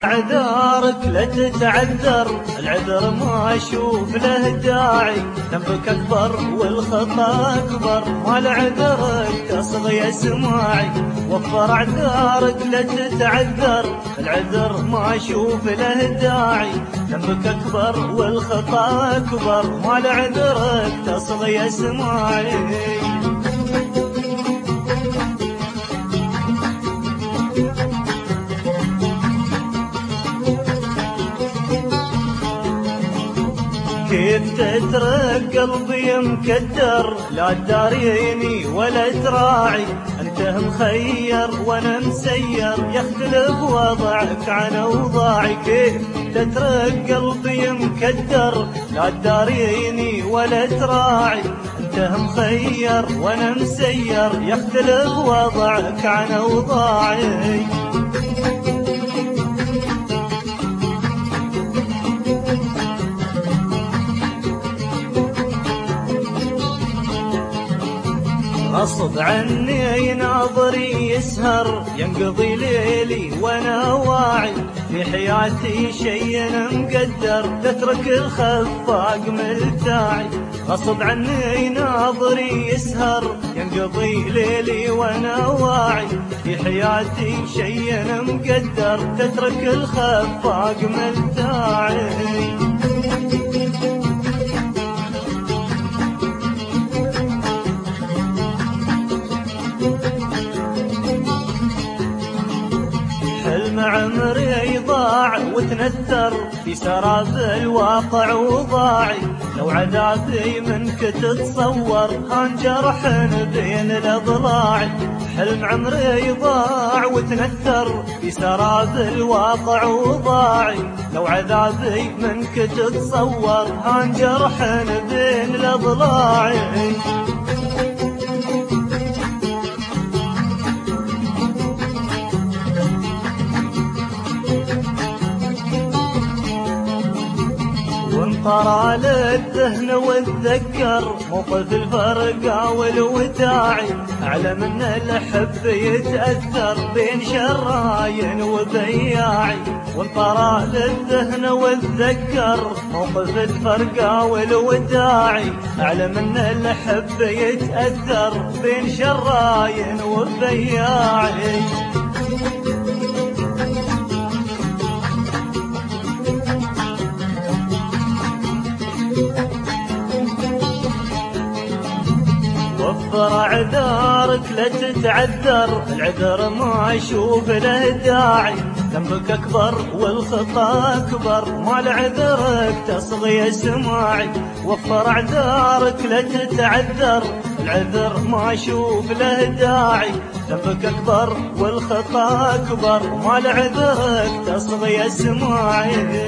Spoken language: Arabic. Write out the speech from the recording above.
عذارك لا تتعذر، العذر ما اشوف له داعي، ذنبك اكبر والخطا اكبر، مال عذرك تصغي يا سماعي، وفر اعذارك لا تتعذر، العذر ما اشوف له داعي، ذنبك اكبر والخطا اكبر، مال عذرك تصغي يا سماعي. كيف تترك قلبي مكدر، لا تداريني ولا تراعي، انت مخير وانا مسير، يختلف وضعك عن اوضاعي. كيف تترك قلبي مكدر، لا تداريني ولا تراعي، انت مخير وانا مسير، يختلف وضعك عن اوضاعي. غصب عني ناظري يسهر، ينقضي ليلي وانا واعي، في حياتي شي مقدر، تترك الخفاق ملتاعي. غصب عني ناظري يسهر، ينقضي ليلي وانا واعي، في حياتي شي مقدر، تترك الخفاق ملتاعي. حلم عمري ضاع وتنثر، في سراب الواقع وضاعي، لو عذابي منك تتصور، هان جرح بين الاضلاع. حلم عمري ضاع وتنثر، في سراب الواقع وضاعي، لو عذابي منك تتصور، هان جرح بين الاضلاع. وانطرى للذهن واتذكر، موقف الفرقة والوداعي، اعلم ان الحب يتأثر، بين شراين وبياعي. وانطرى للذهن واتذكر، موقف الفرقة والوداعي، اعلم ان الحب يتأثر، بين شراين وبياعي. وفر اعذارك لا تتعذر، العذر ما اشوف له داعي، ذنبك اكبر والخطا اكبر، مال عذرك تصغي يا سماعي. وفر اعذارك لا تتعذر، العذر ما اشوف له داعي، ذنبك اكبر والخطا اكبر، مال عذرك تصغي يا سماعي.